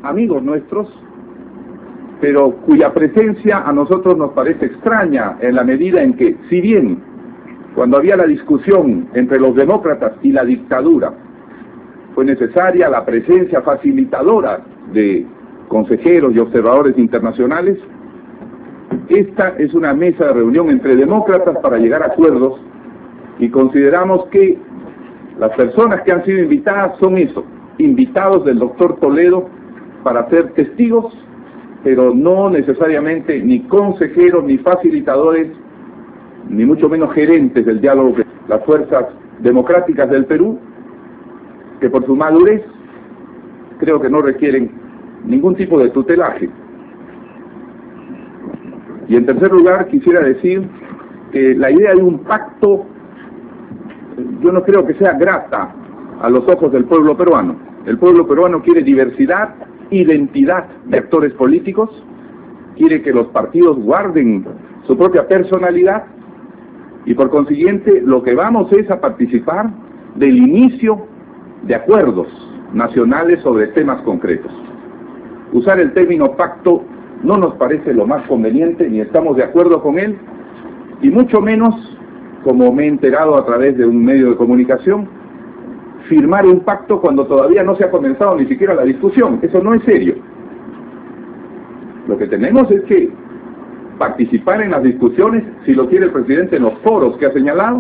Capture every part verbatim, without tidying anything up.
amigos nuestros, pero cuya presencia a nosotros nos parece extraña en la medida en que, si bien cuando había la discusión entre los demócratas y la dictadura, fue necesaria la presencia facilitadora de consejeros y observadores internacionales, esta es una mesa de reunión entre demócratas para llegar a acuerdos, y consideramos que las personas que han sido invitadas son eso, invitados del doctor Toledo para ser testigos, pero no necesariamente ni consejeros, ni facilitadores, ni mucho menos gerentes del diálogo de las fuerzas democráticas del Perú, que por su madurez creo que no requieren ningún tipo de tutelaje. Y en tercer lugar quisiera decir que la idea de un pacto yo no creo que sea grata a los ojos del pueblo peruano. El pueblo peruano quiere diversidad, identidad de actores políticos, quiere que los partidos guarden su propia personalidad, y por consiguiente lo que vamos es a participar del inicio de acuerdos nacionales sobre temas concretos. Usar el término pacto no nos parece lo más conveniente, ni estamos de acuerdo con él, y mucho menos, como me he enterado a través de un medio de comunicación, firmar un pacto cuando todavía no se ha comenzado ni siquiera la discusión. Eso no es serio. Lo que tenemos es que participar en las discusiones, si lo quiere el presidente, en los foros que ha señalado,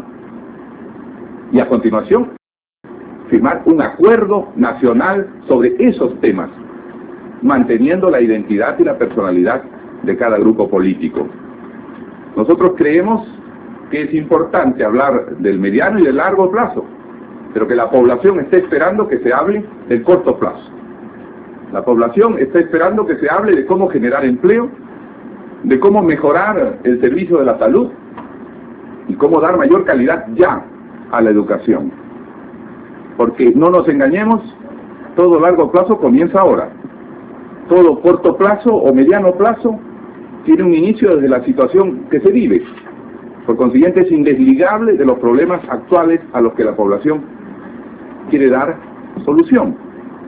y a continuación firmar un acuerdo nacional sobre esos temas, manteniendo la identidad y la personalidad de cada grupo político. Nosotros creemos que es importante hablar del mediano y del largo plazo, pero que la población está esperando que se hable del corto plazo. La población está esperando que se hable de cómo generar empleo, de cómo mejorar el servicio de la salud y cómo dar mayor calidad ya a la educación. Porque no nos engañemos, todo largo plazo comienza ahora. Todo corto plazo o mediano plazo tiene un inicio desde la situación que se vive. Por consiguiente es indesligable de los problemas actuales a los que la población quiere dar solución.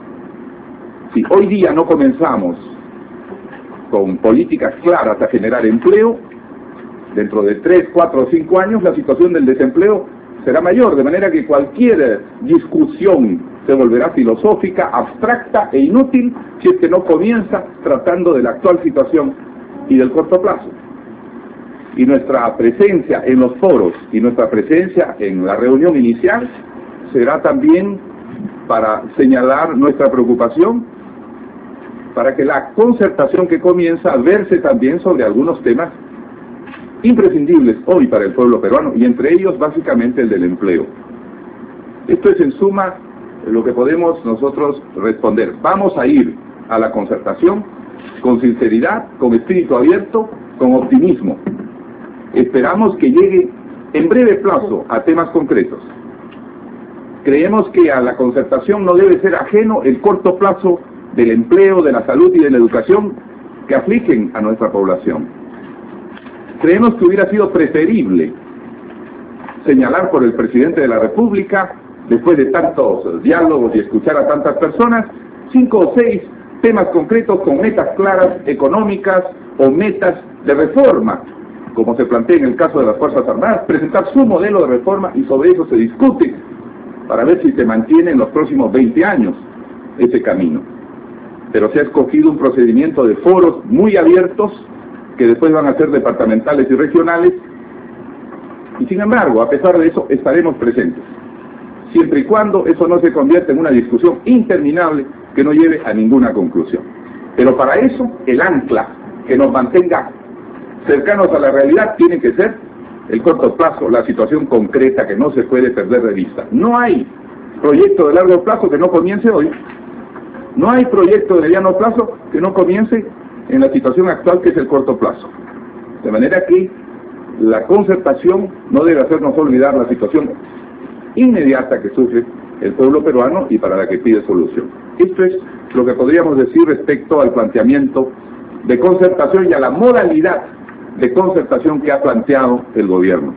Si hoy día no comenzamos con políticas claras a generar empleo, dentro de tres, cuatro o cinco años la situación del desempleo será mayor, de manera que cualquier discusión se volverá filosófica, abstracta e inútil si es que no comienza tratando de la actual situación y del corto plazo. Y nuestra presencia en los foros y nuestra presencia en la reunión inicial será también para señalar nuestra preocupación, para que la concertación que comienza verse también sobre algunos temas imprescindibles hoy para el pueblo peruano, y entre ellos básicamente el del empleo. Esto es en suma lo que podemos nosotros responder. Vamos a ir a la concertación con sinceridad, con espíritu abierto, con optimismo. Esperamos que llegue en breve plazo a temas concretos. Creemos que a la concertación no debe ser ajeno el corto plazo del empleo, de la salud y de la educación que afligen a nuestra población. Creemos que hubiera sido preferible señalar por el presidente de la República, después de tantos diálogos y escuchar a tantas personas, cinco o seis temas concretos con metas claras económicas o metas de reforma, como se plantea en el caso de las Fuerzas Armadas, presentar su modelo de reforma y sobre eso se discute para ver si se mantiene en los próximos veinte años ese camino. Pero se ha escogido un procedimiento de foros muy abiertos que después van a ser departamentales y regionales, y sin embargo, a pesar de eso, estaremos presentes, siempre y cuando eso no se convierta en una discusión interminable que no lleve a ninguna conclusión. Pero para eso, el ancla que nos mantenga cercanos a la realidad tiene que ser el corto plazo, la situación concreta que no se puede perder de vista. No hay proyecto de largo plazo que no comience hoy. No hay proyecto de mediano plazo que no comience en la situación actual, que es el corto plazo. De manera que la concertación no debe hacernos olvidar la situación inmediata que sufre el pueblo peruano y para la que pide solución. Esto es lo que podríamos decir respecto al planteamiento de concertación y a la modalidad de concertación que ha planteado el gobierno.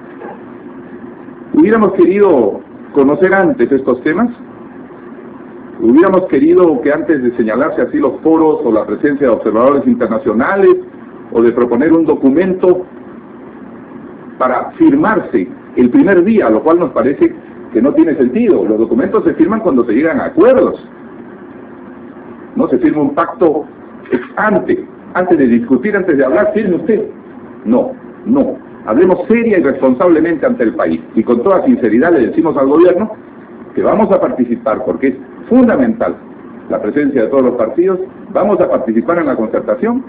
Hubiéramos querido conocer antes estos temas, Hubiéramos querido que antes de señalarse así los foros o la presencia de observadores internacionales o de proponer un documento para firmarse el primer día, lo cual nos parece que no tiene sentido. Los documentos se firman cuando se llegan a acuerdos. No se firma un pacto ex ante, antes de discutir, antes de hablar, firme usted. No, no. Hablemos seria y responsablemente ante el país. Y con toda sinceridad le decimos al gobierno que vamos a participar, porque es fundamental la presencia de todos los partidos, vamos a participar en la concertación,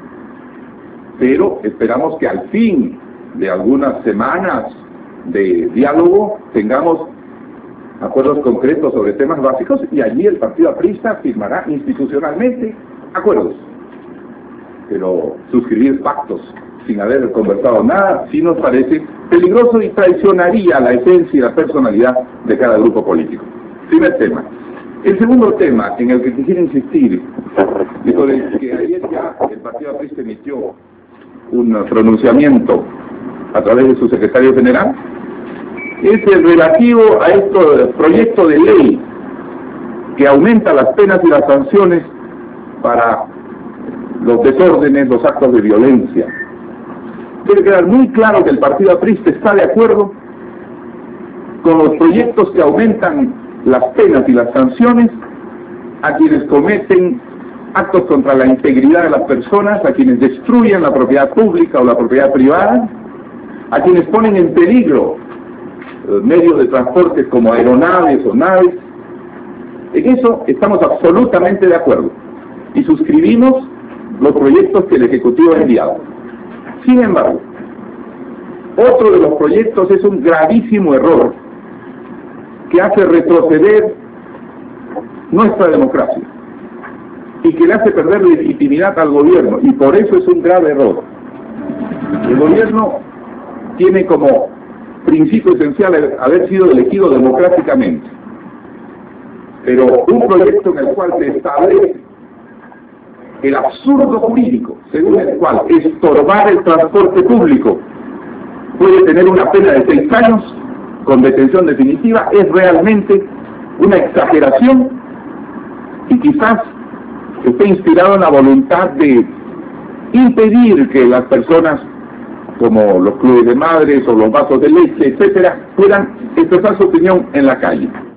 pero esperamos que al fin de algunas semanas de diálogo tengamos acuerdos concretos sobre temas básicos y allí el partido aprista firmará institucionalmente acuerdos. Pero suscribir pactos sin haber conversado nada sí nos parece peligroso y traicionaría la esencia y la personalidad de cada grupo político. Primer tema. El segundo tema en el que quisiera insistir, y sobre el que ayer ya el partido aprista emitió un pronunciamiento a través de su secretario general, es el relativo a este proyecto de ley que aumenta las penas y las sanciones para los desórdenes, los actos de violencia. Debe quedar muy claro que el partido aprista está de acuerdo con los proyectos que aumentan las penas y las sanciones a quienes cometen actos contra la integridad de las personas, a quienes destruyen la propiedad pública o la propiedad privada, a quienes ponen en peligro eh, medios de transporte como aeronaves o naves. En eso estamos absolutamente de acuerdo y suscribimos los proyectos que el Ejecutivo ha enviado. Sin embargo, otro de los proyectos es un gravísimo error que hace retroceder nuestra democracia y que le hace perder legitimidad al gobierno, y por eso es un grave error. El gobierno tiene como principio esencial haber sido elegido democráticamente, pero un proyecto en el cual se establece el absurdo jurídico según el cual estorbar el transporte público puede tener una pena de seis años con detención definitiva es realmente una exageración y quizás esté inspirado en la voluntad de impedir que las personas como los clubes de madres o los vasos de leche, etcétera, puedan expresar su opinión en la calle.